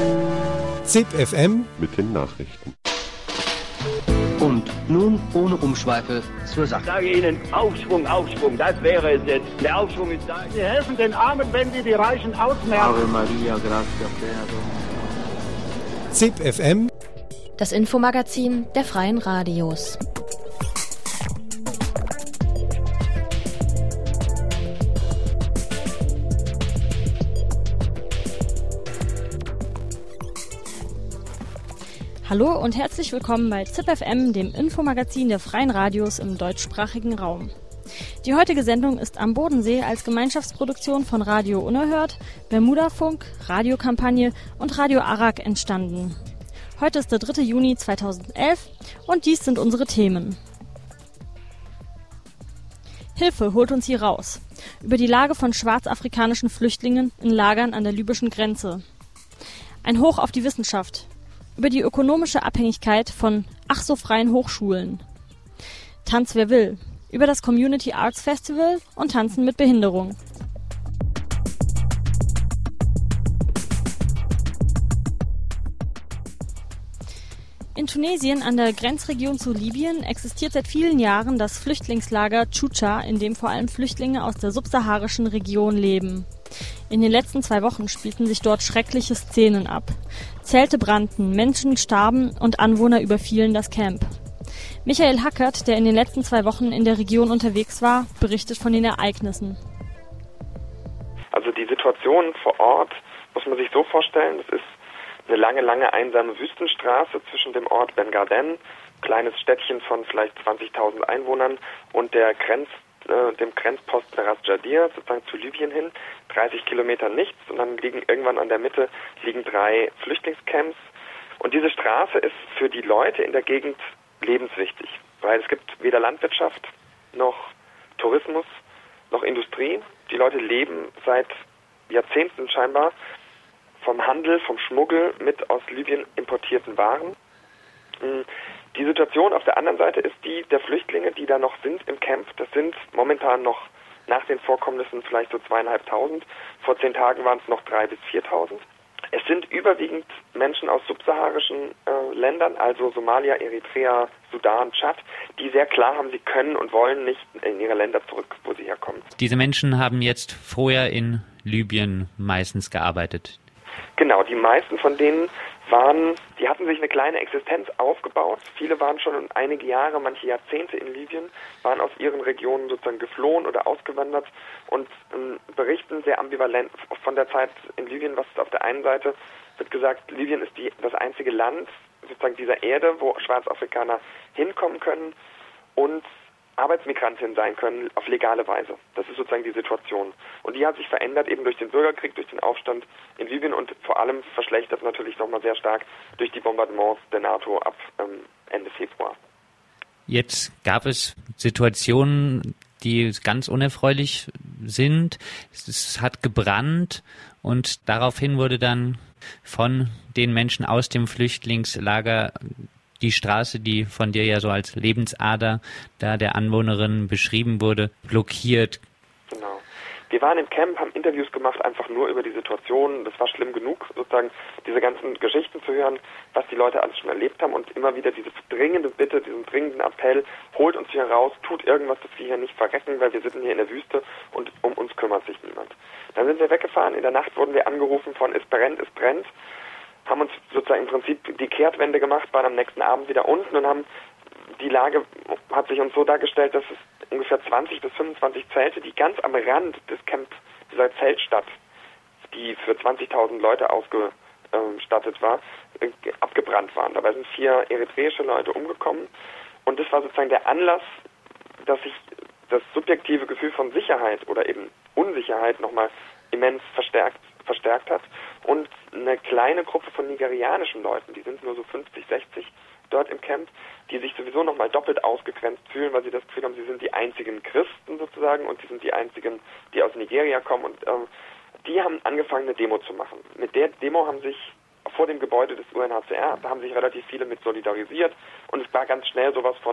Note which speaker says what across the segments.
Speaker 1: ZIP FM
Speaker 2: mit den Nachrichten.
Speaker 3: Und nun ohne Umschweife zur Sache.
Speaker 4: Ich sage Ihnen, Aufschwung, Aufschwung, das wäre es jetzt. Der Aufschwung ist da.
Speaker 5: Sie helfen den Armen, wenn Sie die Reichen ausmerken.
Speaker 3: Ave Maria, gratia plena.
Speaker 1: ZIP FM,
Speaker 6: das Infomagazin der Freien Radios.
Speaker 7: Hallo und herzlich willkommen bei ZIP FM, dem Infomagazin der Freien Radios im deutschsprachigen Raum. Die heutige Sendung ist am Bodensee als Gemeinschaftsproduktion von Radio Unerhört, Bermudafunk, Radiokampagne und Radio Arak entstanden. Heute ist der 3. Juni 2011 und dies sind unsere Themen. Hilfe holt uns hier raus. Über die Lage von schwarzafrikanischen Flüchtlingen in Lagern an der libyschen Grenze. Ein Hoch auf die Wissenschaft. Über die ökonomische Abhängigkeit von ach so freien Hochschulen. Tanz wer will. Über das Community Arts Festival und Tanzen mit Behinderung. In Tunesien an der Grenzregion zu Libyen existiert seit vielen Jahren das Flüchtlingslager Chucha, in dem vor allem Flüchtlinge aus der subsaharischen Region leben. In den letzten 2 Wochen spielten sich dort schreckliche Szenen ab. Zelte brannten, Menschen starben und Anwohner überfielen das Camp. Michael Hackert, der in den letzten 2 Wochen in der Region unterwegs war, berichtet von den Ereignissen.
Speaker 8: Also die Situation vor Ort muss man sich so vorstellen, das ist eine lange einsame Wüstenstraße zwischen dem Ort Ben Garden, kleines Städtchen von vielleicht 20.000 Einwohnern, und dem Grenzpost Ras Jadir, sozusagen zu Libyen hin, 30 Kilometer nichts, und dann irgendwann an der Mitte liegen 3 Flüchtlingscamps. Und diese Straße ist für die Leute in der Gegend lebenswichtig, weil es gibt weder Landwirtschaft noch Tourismus noch Industrie. Die Leute leben seit Jahrzehnten scheinbar vom Handel, vom Schmuggel mit aus Libyen importierten Waren. Die Situation auf der anderen Seite ist die der Flüchtlinge, die da noch sind im Camp. Das sind momentan noch nach den Vorkommnissen vielleicht so 2.500. Vor 10 Tagen waren es noch 3.000 bis 4.000. Es sind überwiegend Menschen aus subsaharischen Ländern, also Somalia, Eritrea, Sudan, Tschad, die sehr klar haben, sie können und wollen nicht in ihre Länder zurück, wo sie herkommen.
Speaker 9: Diese Menschen haben jetzt vorher in Libyen meistens gearbeitet.
Speaker 8: Genau, die meisten von denen die hatten sich eine kleine Existenz aufgebaut. Viele waren schon einige Jahre, manche Jahrzehnte in Libyen, waren aus ihren Regionen sozusagen geflohen oder ausgewandert und berichten sehr ambivalent von der Zeit in Libyen. Was ist auf der einen Seite, wird gesagt, Libyen ist das einzige Land sozusagen dieser Erde, wo Schwarzafrikaner hinkommen können und Arbeitsmigrantinnen sein können auf legale Weise. Das ist sozusagen die Situation. Und die hat sich verändert eben durch den Bürgerkrieg, durch den Aufstand in Libyen und vor allem verschlechtert natürlich nochmal sehr stark durch die Bombardements der NATO ab Ende Februar.
Speaker 9: Jetzt gab es Situationen, die ganz unerfreulich sind. Es hat gebrannt und daraufhin wurde dann von den Menschen aus dem Flüchtlingslager die Straße, die von dir ja so als Lebensader da der Anwohnerin beschrieben wurde, blockiert.
Speaker 8: Genau. Wir waren im Camp, haben Interviews gemacht, einfach nur über die Situation. Das war schlimm genug, sozusagen diese ganzen Geschichten zu hören, was die Leute alles schon erlebt haben und immer wieder diese dringende Bitte, diesen dringenden Appell, holt uns hier raus, tut irgendwas, dass wir hier nicht verrecken, weil wir sitzen hier in der Wüste und um uns kümmert sich niemand. Dann sind wir weggefahren, in der Nacht wurden wir angerufen von es brennt, haben uns sozusagen im Prinzip die Kehrtwende gemacht, waren am nächsten Abend wieder unten und die Lage hat sich uns so dargestellt, dass es ungefähr 20 bis 25 Zelte, die ganz am Rand des Camp, dieser Zeltstadt, die für 20.000 Leute ausgestattet war, abgebrannt waren. Dabei sind 4 eritreische Leute umgekommen und das war sozusagen der Anlass, dass sich das subjektive Gefühl von Sicherheit oder eben Unsicherheit nochmal immens verstärkt hat und eine kleine Gruppe von nigerianischen Leuten, die sind nur so 50, 60 dort im Camp, die sich sowieso nochmal doppelt ausgegrenzt fühlen, weil sie das Gefühl haben, sie sind die einzigen Christen sozusagen und sie sind die einzigen, die aus Nigeria kommen und die haben angefangen, eine Demo zu machen. Mit der Demo haben sich vor dem Gebäude des UNHCR, da haben sich relativ viele mit solidarisiert und es war ganz schnell sowas von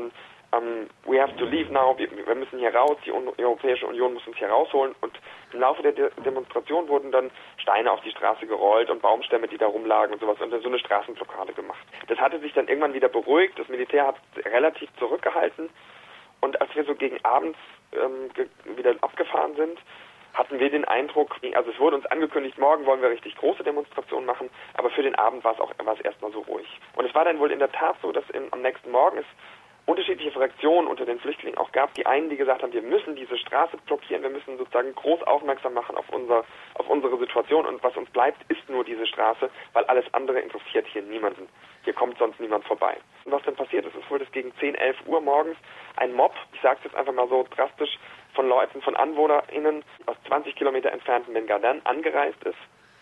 Speaker 8: we have to leave now, wir müssen hier raus, die Europäische Union muss uns hier rausholen. Und im Laufe der Demonstration wurden dann Steine auf die Straße gerollt und Baumstämme, die da rumlagen und sowas, und dann so eine Straßenblockade gemacht. Das hatte sich dann irgendwann wieder beruhigt, das Militär hat relativ zurückgehalten, und als wir so gegen abends wieder abgefahren sind, hatten wir den Eindruck, also es wurde uns angekündigt, morgen wollen wir richtig große Demonstrationen machen, aber für den Abend war es erstmal so ruhig. Und es war dann wohl in der Tat so, dass am nächsten Morgen es unterschiedliche Fraktionen unter den Flüchtlingen auch gab. Die einen, die gesagt haben, wir müssen diese Straße blockieren, wir müssen sozusagen groß aufmerksam machen auf unsere Situation, und was uns bleibt, ist nur diese Straße, weil alles andere interessiert hier niemanden. Hier kommt sonst niemand vorbei. Und was dann passiert ist, ist wohl, dass gegen 10, 11 Uhr morgens ein Mob, ich sage es jetzt einfach mal so drastisch, von Leuten, von AnwohnerInnen aus 20 Kilometer entfernten Ben-Gadan angereist ist,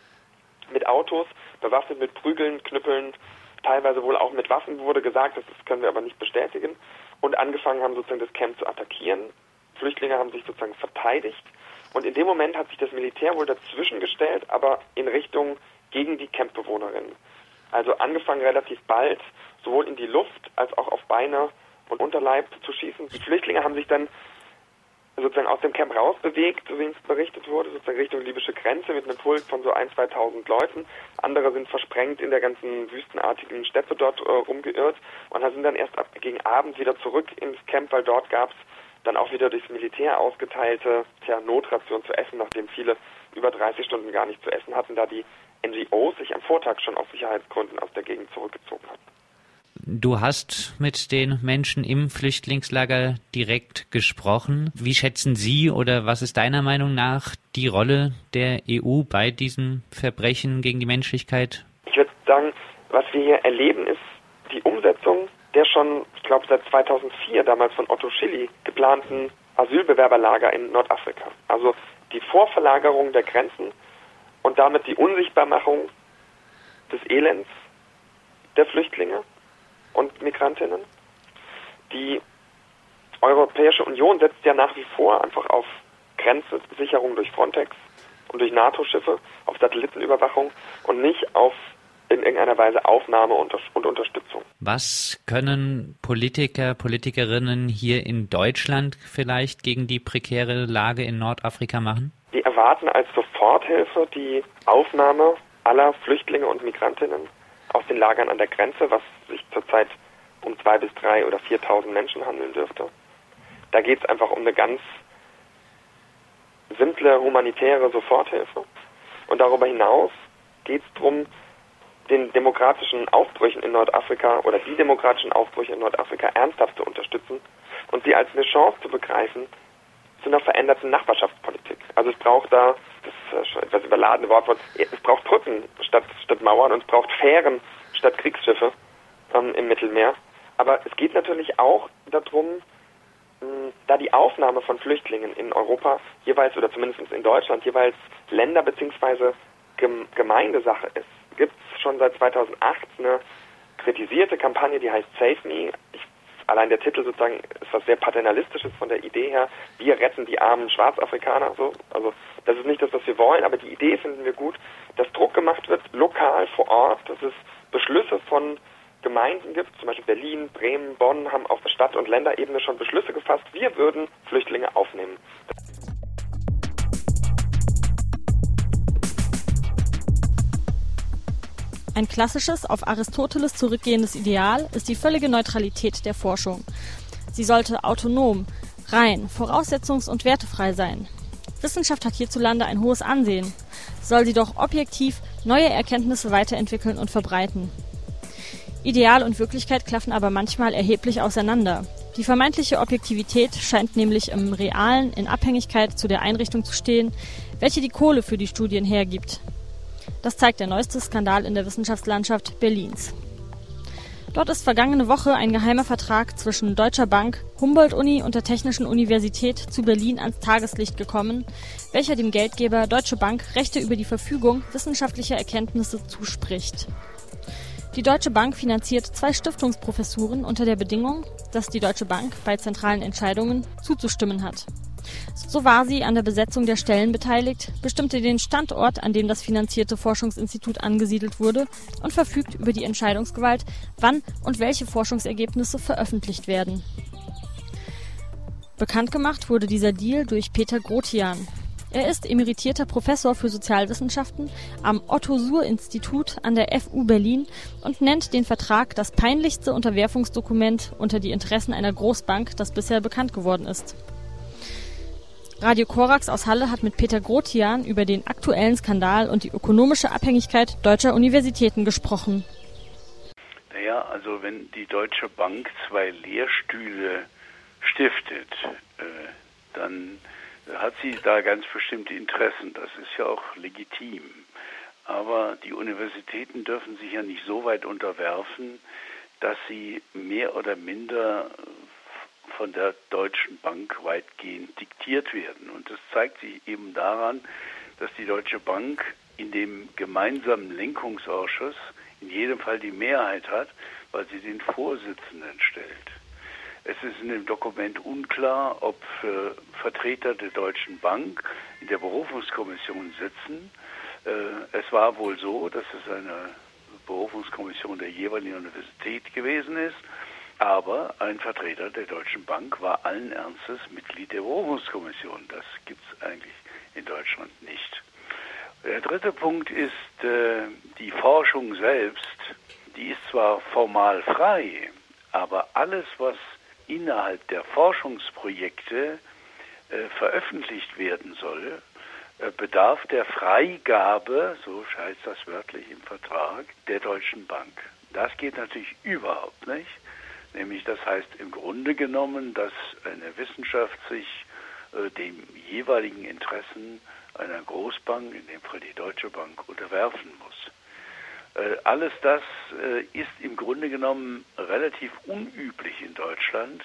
Speaker 8: mit Autos, bewaffnet mit Prügeln, Knüppeln, teilweise wohl auch mit Waffen, wurde gesagt, das können wir aber nicht bestätigen, und angefangen haben, sozusagen das Camp zu attackieren. Flüchtlinge haben sich sozusagen verteidigt, und in dem Moment hat sich das Militär wohl dazwischen gestellt, aber in Richtung gegen die Campbewohnerinnen. Also angefangen relativ bald, sowohl in die Luft als auch auf Beine und Unterleib zu schießen. Die Flüchtlinge haben sich dann sozusagen aus dem Camp rausbewegt, so wie es berichtet wurde, sozusagen Richtung libysche Grenze mit einem Pulk von so 1.000, 2.000 Leuten. Andere sind versprengt in der ganzen wüstenartigen Steppe dort rumgeirrt und sind dann erst gegen Abend wieder zurück ins Camp, weil dort gab es dann auch wieder durchs Militär ausgeteilte Notration zu essen, nachdem viele über 30 Stunden gar nicht zu essen hatten, da die NGOs sich am Vortag schon aus Sicherheitsgründen aus der Gegend zurückgezogen hatten.
Speaker 9: Du hast mit den Menschen im Flüchtlingslager direkt gesprochen. Wie schätzen Sie oder was ist deiner Meinung nach die Rolle der EU bei diesen Verbrechen gegen die Menschlichkeit?
Speaker 8: Ich würde sagen, was wir hier erleben, ist die Umsetzung der schon, ich glaube, seit 2004 damals von Otto Schily geplanten Asylbewerberlager in Nordafrika. Also die Vorverlagerung der Grenzen und damit die Unsichtbarmachung des Elends der Flüchtlinge und Migrantinnen. Die Europäische Union setzt ja nach wie vor einfach auf Grenzsicherung durch Frontex und durch NATO-Schiffe, auf Satellitenüberwachung und nicht auf in irgendeiner Weise Aufnahme und Unterstützung.
Speaker 9: Was können Politiker, Politikerinnen hier in Deutschland vielleicht gegen die prekäre Lage in Nordafrika machen?
Speaker 8: Die erwarten als Soforthilfe die Aufnahme aller Flüchtlinge und Migrantinnen aus den Lagern an der Grenze, was sich zurzeit um 2.000 bis 3.000 oder 4.000 Menschen handeln dürfte. Da geht es einfach um eine ganz simple humanitäre Soforthilfe. Und darüber hinaus geht es darum, den demokratischen Aufbrüchen in Nordafrika oder die demokratischen Aufbrüche in Nordafrika ernsthaft zu unterstützen und sie als eine Chance zu begreifen zu einer veränderten Nachbarschaftspolitik. Also es braucht da, das ist schon etwas überladene Wortwort, es braucht Brücken statt Mauern und es braucht Fähren statt Kriegsschiffe im Mittelmeer. Aber es geht natürlich auch darum, da die Aufnahme von Flüchtlingen in Europa jeweils, oder zumindest in Deutschland, jeweils Länder- bzw. Gemeindesache ist, gibt es schon seit 2008 eine kritisierte Kampagne, die heißt Save Me. Allein der Titel sozusagen ist was sehr Paternalistisches von der Idee her. Wir retten die armen Schwarzafrikaner. So. Also das ist nicht das, was wir wollen, aber die Idee finden wir gut, dass Druck gemacht wird, lokal vor Ort, dass es Beschlüsse von Gemeinden gibt, zum Beispiel Berlin, Bremen, Bonn haben auf Stadt- und Länderebene schon Beschlüsse gefasst, wir würden Flüchtlinge aufnehmen.
Speaker 7: Ein klassisches, auf Aristoteles zurückgehendes Ideal ist die völlige Neutralität der Forschung. Sie sollte autonom, rein, voraussetzungs- und wertefrei sein. Wissenschaft hat hierzulande ein hohes Ansehen. Soll sie doch objektiv neue Erkenntnisse weiterentwickeln und verbreiten. Ideal und Wirklichkeit klaffen aber manchmal erheblich auseinander. Die vermeintliche Objektivität scheint nämlich im Realen in Abhängigkeit zu der Einrichtung zu stehen, welche die Kohle für die Studien hergibt. Das zeigt der neueste Skandal in der Wissenschaftslandschaft Berlins. Dort ist vergangene Woche ein geheimer Vertrag zwischen Deutscher Bank, Humboldt-Uni und der Technischen Universität zu Berlin ans Tageslicht gekommen, welcher dem Geldgeber Deutsche Bank Rechte über die Verfügung wissenschaftlicher Erkenntnisse zuspricht. Die Deutsche Bank finanziert 2 Stiftungsprofessuren unter der Bedingung, dass die Deutsche Bank bei zentralen Entscheidungen zuzustimmen hat. So war sie an der Besetzung der Stellen beteiligt, bestimmte den Standort, an dem das finanzierte Forschungsinstitut angesiedelt wurde und verfügt über die Entscheidungsgewalt, wann und welche Forschungsergebnisse veröffentlicht werden. Bekannt gemacht wurde dieser Deal durch Peter Grotian. Er ist emeritierter Professor für Sozialwissenschaften am Otto-Suhr-Institut an der FU Berlin und nennt den Vertrag das peinlichste Unterwerfungsdokument unter die Interessen einer Großbank, das bisher bekannt geworden ist. Radio Korax aus Halle hat mit Peter Grotian über den aktuellen Skandal und die ökonomische Abhängigkeit deutscher Universitäten gesprochen.
Speaker 2: Naja, also wenn die Deutsche Bank 2 Lehrstühle stiftet, dann hat sie da ganz bestimmte Interessen. Das ist ja auch legitim. Aber die Universitäten dürfen sich ja nicht so weit unterwerfen, dass sie mehr oder minder von der Deutschen Bank weitgehend diktiert werden. Und das zeigt sich eben daran, dass die Deutsche Bank in dem gemeinsamen Lenkungsausschuss in jedem Fall die Mehrheit hat, weil sie den Vorsitzenden stellt. Es ist in dem Dokument unklar, ob Vertreter der Deutschen Bank in der Berufungskommission sitzen. Es war wohl so, dass es eine Berufungskommission der jeweiligen Universität gewesen ist, aber ein Vertreter der Deutschen Bank war allen Ernstes Mitglied der Berufungskommission. Das gibt es eigentlich in Deutschland nicht. Der dritte Punkt ist die Forschung selbst. Die ist zwar formal frei, aber alles, was innerhalb der Forschungsprojekte veröffentlicht werden soll, bedarf der Freigabe, so heißt das wörtlich im Vertrag, der Deutschen Bank. Das geht natürlich überhaupt nicht. Nämlich das heißt im Grunde genommen, dass eine Wissenschaft sich den jeweiligen Interessen einer Großbank, in dem Fall die Deutsche Bank, unterwerfen muss. Alles das ist im Grunde genommen relativ unüblich in Deutschland.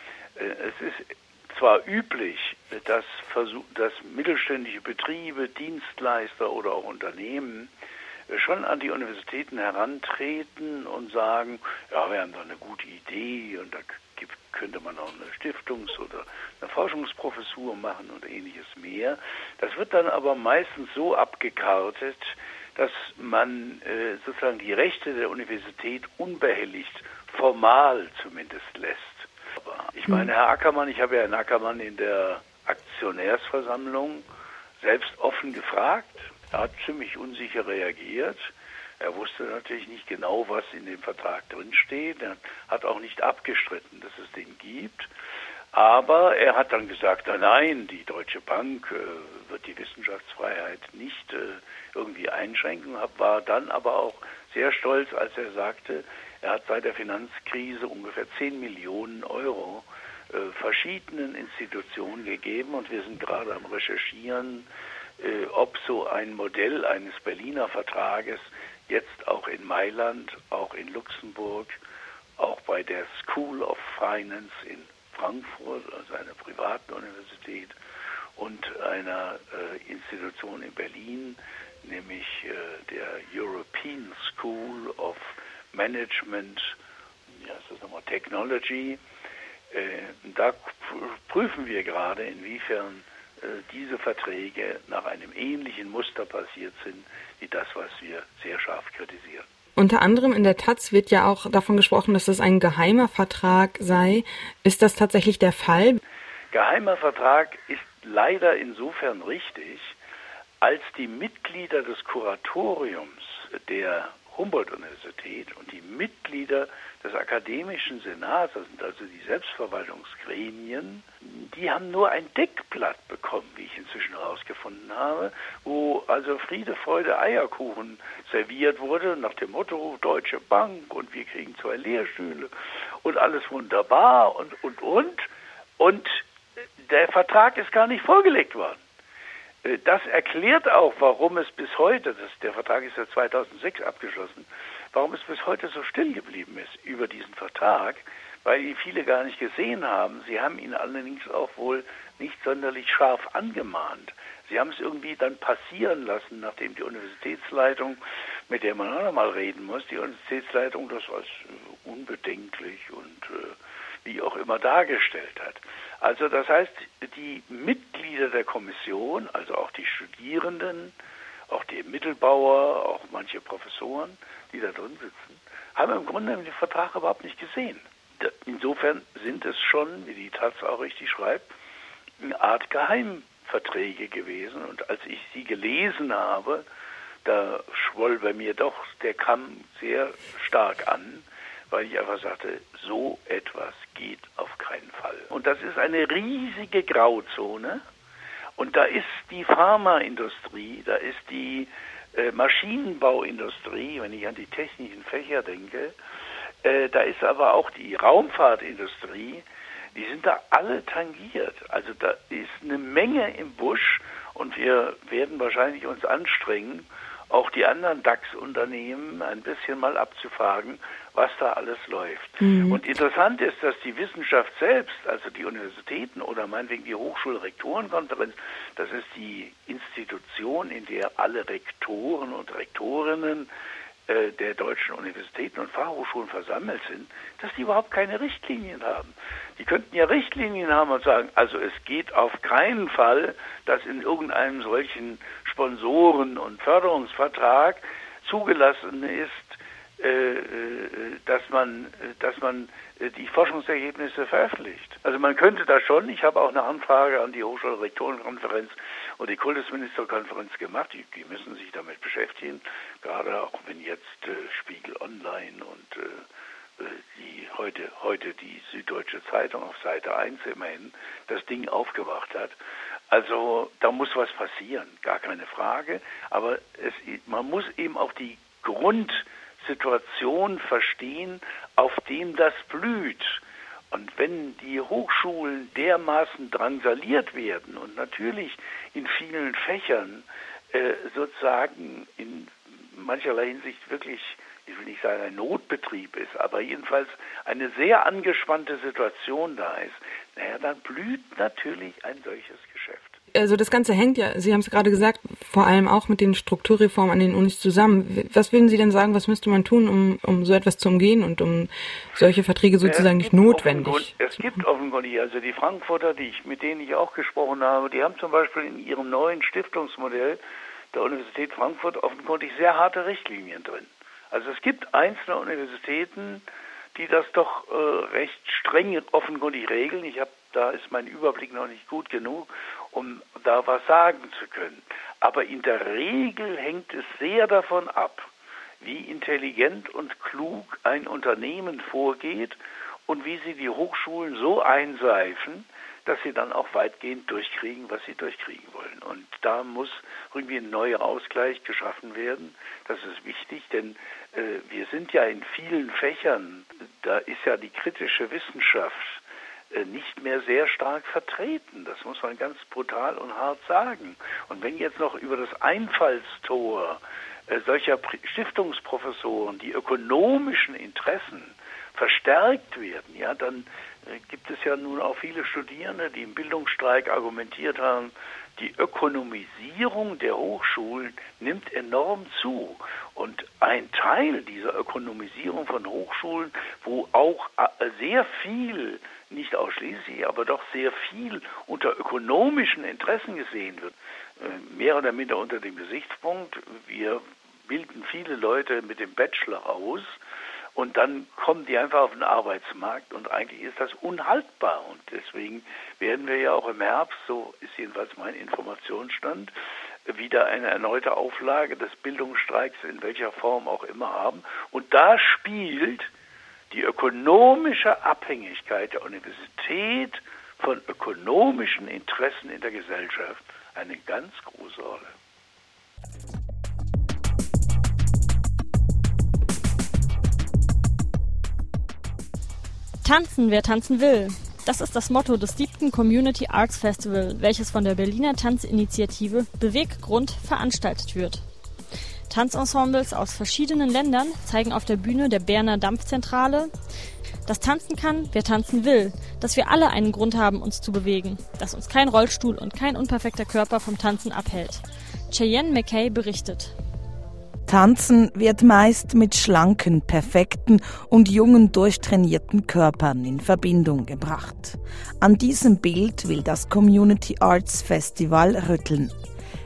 Speaker 2: Es ist zwar üblich, dass mittelständische Betriebe, Dienstleister oder auch Unternehmen schon an die Universitäten herantreten und sagen, ja, wir haben da eine gute Idee und da könnte man auch eine Stiftungs- oder eine Forschungsprofessur machen und ähnliches mehr. Das wird dann aber meistens so abgekartet, dass man sozusagen die Rechte der Universität unbehelligt, formal zumindest lässt. Aber ich meine, Herr Ackermann, ich habe ja Herrn Ackermann in der Aktionärsversammlung selbst offen gefragt. Er hat ziemlich unsicher reagiert. Er wusste natürlich nicht genau, was in dem Vertrag drinsteht. Er hat auch nicht abgestritten, dass es den gibt. Aber er hat dann gesagt, nein, die Deutsche Bank wird die Wissenschaftsfreiheit nicht irgendwie einschränken, war dann aber auch sehr stolz, als er sagte, er hat seit der Finanzkrise ungefähr 10 Millionen Euro verschiedenen Institutionen gegeben und wir sind gerade am Recherchieren, ob so ein Modell eines Berliner Vertrages jetzt auch in Mailand, auch in Luxemburg, auch bei der School of Finance in Frankfurt, also einer privaten Universität, und einer Institution in Berlin, nämlich der European School of Management, Technology. Da prüfen wir gerade, inwiefern diese Verträge nach einem ähnlichen Muster passiert sind, wie das, was wir sehr scharf kritisieren.
Speaker 10: Unter anderem in der Taz wird ja auch davon gesprochen, dass es ein geheimer Vertrag sei. Ist das tatsächlich der Fall?
Speaker 2: Geheimer Vertrag ist leider insofern richtig, als die Mitglieder des Kuratoriums der Humboldt-Universität und die Mitglieder des Akademischen Senats, das sind also die Selbstverwaltungsgremien, die haben nur ein Deckblatt bekommen, wie ich inzwischen herausgefunden habe, wo also Friede, Freude, Eierkuchen serviert wurde, nach dem Motto Deutsche Bank und wir kriegen 2 Lehrstühle und alles wunderbar und der Vertrag ist gar nicht vorgelegt worden. Das erklärt auch, warum es bis heute, der Vertrag ist ja 2006 abgeschlossen, warum es bis heute so still geblieben ist über diesen Vertrag, weil ihn viele gar nicht gesehen haben. Sie haben ihn allerdings auch wohl nicht sonderlich scharf angemahnt. Sie haben es irgendwie dann passieren lassen, nachdem die Universitätsleitung, mit der man auch noch mal reden muss, die Universitätsleitung das als unbedenklich und wie auch immer dargestellt hat. Also das heißt, die Mitglieder der Kommission, also auch die Studierenden, auch die Mittelbauer, auch manche Professoren, die da drin sitzen, haben im Grunde den Vertrag überhaupt nicht gesehen. insofern sind es schon, wie die Taz auch richtig schreibt, eine Art Geheimverträge gewesen. Und als ich sie gelesen habe, da schwoll bei mir doch der Kamm sehr stark an, weil ich einfach sagte, so etwas geht auf keinen Fall. Und das ist eine riesige Grauzone. Und da ist die Pharmaindustrie, da ist die Maschinenbauindustrie, wenn ich an die technischen Fächer denke, da ist aber auch die Raumfahrtindustrie, die sind da alle tangiert. Also da ist eine Menge im Busch und wir werden wahrscheinlich uns anstrengen, auch die anderen DAX-Unternehmen ein bisschen mal abzufragen, was da alles läuft. Mhm. Und interessant ist, dass die Wissenschaft selbst, also die Universitäten oder meinetwegen die Hochschulrektorenkonferenz, das ist die Institution, in der alle Rektoren und Rektorinnen der deutschen Universitäten und Fachhochschulen versammelt sind, dass die überhaupt keine Richtlinien haben. Die könnten ja Richtlinien haben und sagen, also es geht auf keinen Fall, dass in irgendeinem solchen Sponsoren- und Förderungsvertrag zugelassen ist, dass man die Forschungsergebnisse veröffentlicht. Also man könnte da schon, ich habe auch eine Anfrage an die Hochschulrektorenkonferenz und die Kultusministerkonferenz gemacht, die müssen sich damit beschäftigen, gerade auch wenn jetzt Spiegel Online und die heute die Süddeutsche Zeitung auf Seite 1 immerhin das Ding aufgemacht hat. Also da muss was passieren, gar keine Frage, aber man muss eben auch die Grundsituation verstehen, auf dem das blüht. Und wenn die Hochschulen dermaßen drangsaliert werden und natürlich in vielen Fächern sozusagen in mancherlei Hinsicht wirklich, ich will nicht sagen ein Notbetrieb ist, aber jedenfalls eine sehr angespannte Situation da ist, dann blüht natürlich ein solches Geschäft.
Speaker 10: Also das Ganze hängt ja, Sie haben es gerade gesagt, vor allem auch mit den Strukturreformen an den Unis zusammen. Was würden Sie denn sagen, was müsste man tun, um so etwas zu umgehen und um solche Verträge sozusagen nicht notwendig?
Speaker 2: Es gibt offenkundig, also die Frankfurter, mit denen ich auch gesprochen habe, die haben zum Beispiel in ihrem neuen Stiftungsmodell der Universität Frankfurt offenkundig sehr harte Richtlinien drin. Also es gibt einzelne Universitäten, die das doch recht streng offenkundig regeln. Da ist mein Überblick noch nicht gut genug, um da was sagen zu können. Aber in der Regel hängt es sehr davon ab, wie intelligent und klug ein Unternehmen vorgeht und wie sie die Hochschulen so einseifen, dass sie dann auch weitgehend durchkriegen, was sie durchkriegen wollen. Und da muss irgendwie ein neuer Ausgleich geschaffen werden. Das ist wichtig, denn wir sind ja in vielen Fächern, da ist ja die kritische Wissenschaft nicht mehr sehr stark vertreten. Das muss man ganz brutal und hart sagen. Und wenn jetzt noch über das Einfallstor solcher Stiftungsprofessoren die ökonomischen Interessen verstärkt werden, ja, dann gibt es ja nun auch viele Studierende, die im Bildungsstreik argumentiert haben, die Ökonomisierung der Hochschulen nimmt enorm zu. Und ein Teil dieser Ökonomisierung von Hochschulen, wo auch sehr viel, nicht ausschließlich, aber doch sehr viel unter ökonomischen Interessen gesehen wird, mehr oder minder unter dem Gesichtspunkt, wir bilden viele Leute mit dem Bachelor aus, und dann kommen die einfach auf den Arbeitsmarkt und eigentlich ist das unhaltbar. Und deswegen werden wir ja auch im Herbst, so ist jedenfalls mein Informationsstand, wieder eine erneute Auflage des Bildungsstreiks in welcher Form auch immer haben. Und da spielt die ökonomische Abhängigkeit der Universität von ökonomischen Interessen in der Gesellschaft eine ganz große Rolle.
Speaker 7: Tanzen, wer tanzen will. Das ist das Motto des 7. Community Arts Festival, welches von der Berliner Tanzinitiative Beweggrund veranstaltet wird. Tanzensembles aus verschiedenen Ländern zeigen auf der Bühne der Berner Dampfzentrale, dass tanzen kann, wer tanzen will, dass wir alle einen Grund haben, uns zu bewegen, dass uns kein Rollstuhl und kein unperfekter Körper vom Tanzen abhält. Cheyenne McKay berichtet.
Speaker 11: Tanzen wird meist mit schlanken, perfekten und jungen, durchtrainierten Körpern in Verbindung gebracht. An diesem Bild will das Community Arts Festival rütteln.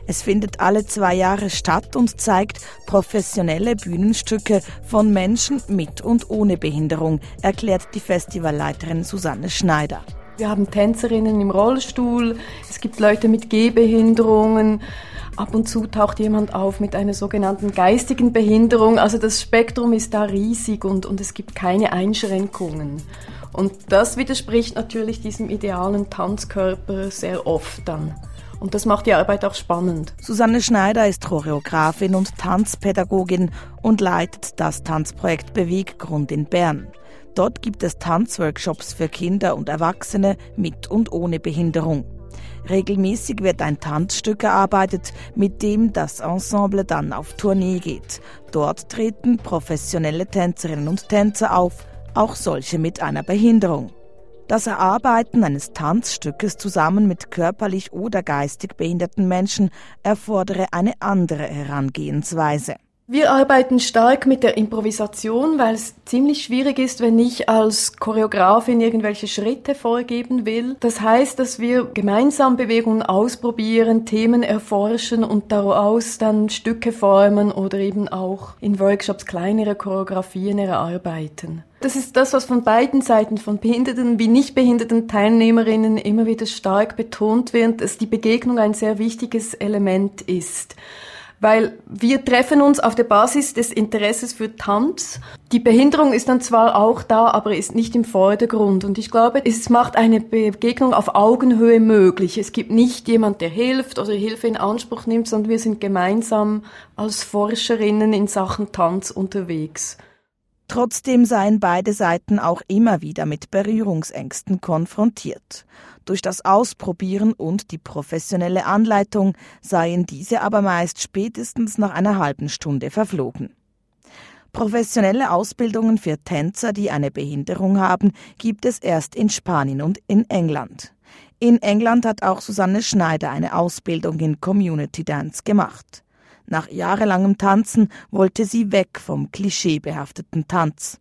Speaker 11: Es findet alle 2 Jahre statt und zeigt professionelle Bühnenstücke von Menschen mit und ohne Behinderung, erklärt die Festivalleiterin Susanne Schneider.
Speaker 12: Wir haben Tänzerinnen im Rollstuhl, es gibt Leute mit Gehbehinderungen, ab und zu taucht jemand auf mit einer sogenannten geistigen Behinderung. Also das Spektrum ist da riesig und es gibt keine Einschränkungen. Und das widerspricht natürlich diesem idealen Tanzkörper sehr oft dann. Und das macht die Arbeit auch spannend.
Speaker 11: Susanne Schneider ist Choreografin und Tanzpädagogin und leitet das Tanzprojekt Beweggrund in Bern. Dort gibt es Tanzworkshops für Kinder und Erwachsene mit und ohne Behinderung. Regelmäßig wird ein Tanzstück erarbeitet, mit dem das Ensemble dann auf Tournee geht. Dort treten professionelle Tänzerinnen und Tänzer auf, auch solche mit einer Behinderung. Das Erarbeiten eines Tanzstückes zusammen mit körperlich oder geistig behinderten Menschen erfordere eine andere Herangehensweise.
Speaker 12: Wir arbeiten stark mit der Improvisation, weil es ziemlich schwierig ist, wenn ich als Choreografin irgendwelche Schritte vorgeben will. Das heißt, dass wir gemeinsam Bewegungen ausprobieren, Themen erforschen und daraus dann Stücke formen oder eben auch in Workshops kleinere Choreografien erarbeiten. Das ist das, was von beiden Seiten, von behinderten wie nicht behinderten Teilnehmerinnen immer wieder stark betont wird, dass die Begegnung ein sehr wichtiges Element ist. Weil wir treffen uns auf der Basis des Interesses für Tanz. Die Behinderung ist dann zwar auch da, aber ist nicht im Vordergrund. Und ich glaube, es macht eine Begegnung auf Augenhöhe möglich. Es gibt nicht jemand, der hilft oder Hilfe in Anspruch nimmt, sondern wir sind gemeinsam als Forscherinnen in Sachen Tanz unterwegs.
Speaker 11: Trotzdem seien beide Seiten auch immer wieder mit Berührungsängsten konfrontiert. Durch das Ausprobieren und die professionelle Anleitung seien diese aber meist spätestens nach einer halben Stunde verflogen. Professionelle Ausbildungen für Tänzer, die eine Behinderung haben, gibt es erst in Spanien und in England. In England hat auch Susanne Schneider eine Ausbildung in Community Dance gemacht. Nach jahrelangem Tanzen wollte sie weg vom klischeebehafteten Tanz.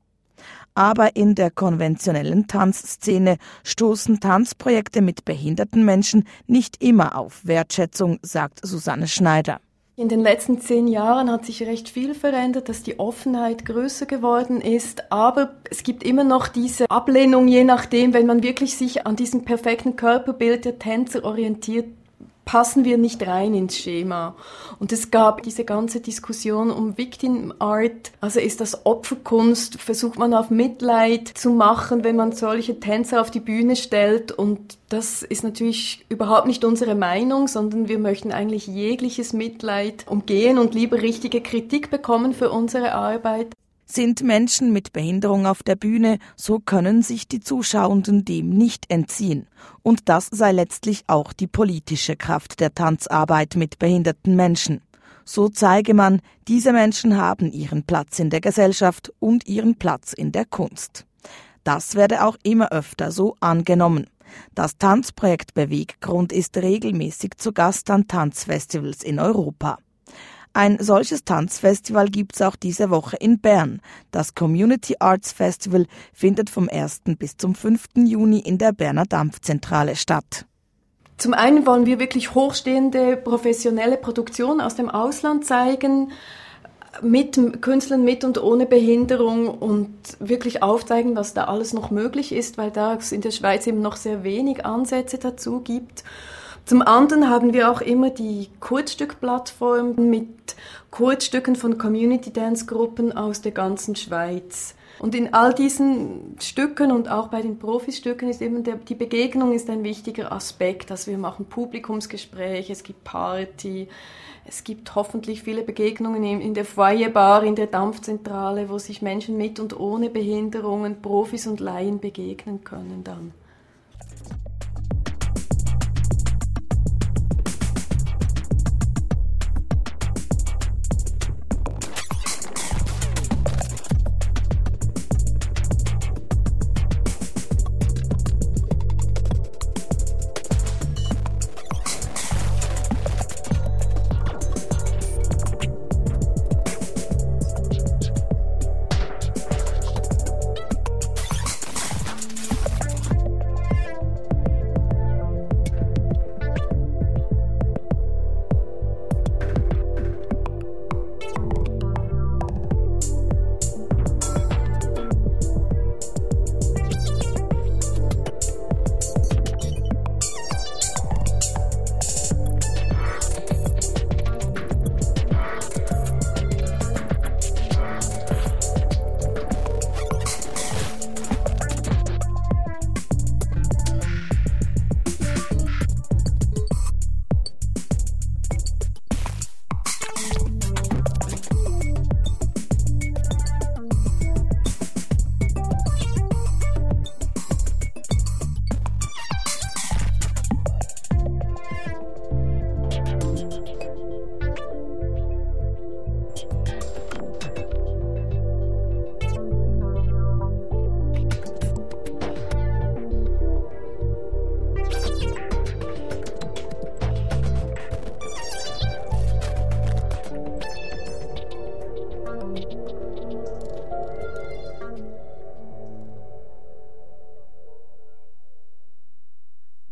Speaker 11: Aber in der konventionellen Tanzszene stoßen Tanzprojekte mit behinderten Menschen nicht immer auf Wertschätzung, sagt Susanne Schneider.
Speaker 12: In den letzten 10 Jahren hat sich recht viel verändert, dass die Offenheit größer geworden ist, aber es gibt immer noch diese Ablehnung, je nachdem, wenn man wirklich sich an diesem perfekten Körperbild der Tänzer orientiert, passen wir nicht rein ins Schema. Und es gab diese ganze Diskussion um Victim Art, also ist das Opferkunst, versucht man auf Mitleid zu machen, wenn man solche Tänzer auf die Bühne stellt, und das ist natürlich überhaupt nicht unsere Meinung, sondern wir möchten eigentlich jegliches Mitleid umgehen und lieber richtige Kritik bekommen für unsere Arbeit.
Speaker 11: Sind Menschen mit Behinderung auf der Bühne, so können sich die Zuschauenden dem nicht entziehen. Und das sei letztlich auch die politische Kraft der Tanzarbeit mit behinderten Menschen. So zeige man, diese Menschen haben ihren Platz in der Gesellschaft und ihren Platz in der Kunst. Das werde auch immer öfter so angenommen. Das Tanzprojekt Beweggrund ist regelmäßig zu Gast an Tanzfestivals in Europa. Ein solches Tanzfestival gibt's auch diese Woche in Bern. Das Community Arts Festival findet vom 1. bis zum 5. Juni in der Berner Dampfzentrale statt.
Speaker 12: Zum einen wollen wir wirklich hochstehende professionelle Produktionen aus dem Ausland zeigen, mit Künstlern mit und ohne Behinderung, und wirklich aufzeigen, was da alles noch möglich ist, weil da es in der Schweiz eben noch sehr wenig Ansätze dazu gibt. Zum anderen haben wir auch immer die Kurzstückplattform mit Kurzstücken von Community-Dance-Gruppen aus der ganzen Schweiz. Und in all diesen Stücken und auch bei den Profistücken ist eben die Begegnung ist ein wichtiger Aspekt. Also wir machen Publikumsgespräche, es gibt Party, es gibt hoffentlich viele Begegnungen in der Foyerbar, in der Dampfzentrale, wo sich Menschen mit und ohne Behinderungen, Profis und Laien begegnen können dann.